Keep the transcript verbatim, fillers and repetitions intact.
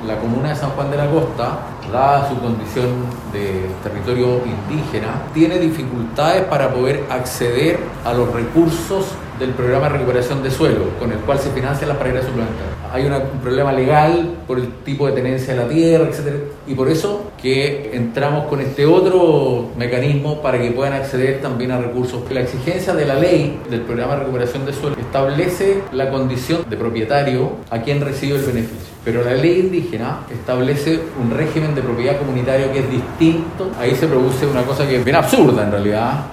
la comuna de San Juan de la Costa, dada su condición de territorio indígena, tiene dificultades para poder acceder a los recursos del programa de recuperación de suelo, con el cual se financian las praderas suplementarias. Hay una, un problema legal por el tipo de tenencia de la tierra, etcétera, y por eso que entramos con este otro mecanismo para que puedan acceder también a recursos. La exigencia de la ley del programa de recuperación de suelo establece la condición de propietario a quien recibe el beneficio, pero la ley indígena establece un régimen de propiedad comunitario que es distinto. Ahí se produce una cosa que es bien absurda en realidad,